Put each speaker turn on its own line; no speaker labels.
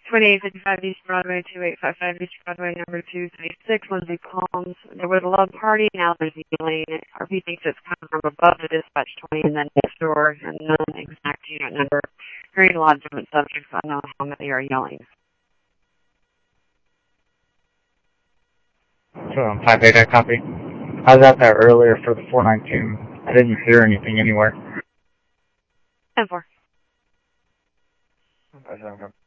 2855 East Broadway, 2855 East Broadway, number 236, Lindsay Palms. There was a loud party, now there's yelling. RP thinks it's coming from above the dispatch 20 and then next door, and none exact unit number. Hearing a lot of different subjects, I don't know how many are yelling.
So, 5-8, I copy. I was out there earlier for the 419. I didn't hear anything anywhere.
10-4.
Okay.